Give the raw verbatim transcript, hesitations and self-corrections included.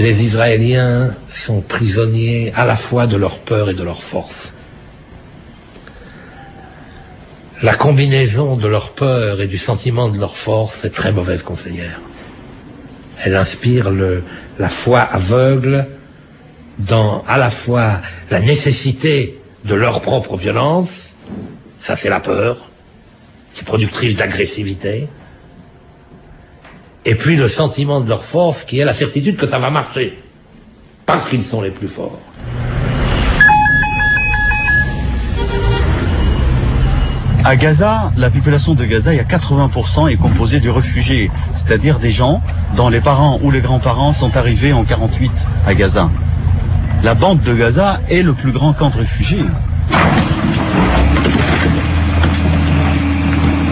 Les Israéliens sont prisonniers à la fois de leur peur et de leur force. La combinaison de leur peur et du sentiment de leur force est très mauvaise conseillère. Elle inspire le, la foi aveugle dans à la fois la nécessité de leur propre violence, ça c'est la peur, qui est productrice d'agressivité, et puis le sentiment de leur force qui est la certitude que ça va marcher, parce qu'ils sont les plus forts. À Gaza, la population de Gaza, il y a quatre-vingts pour cent est composée de réfugiés, c'est-à-dire des gens dont les parents ou les grands-parents sont arrivés en quarante-huit à Gaza. La bande de Gaza est le plus grand camp de réfugiés.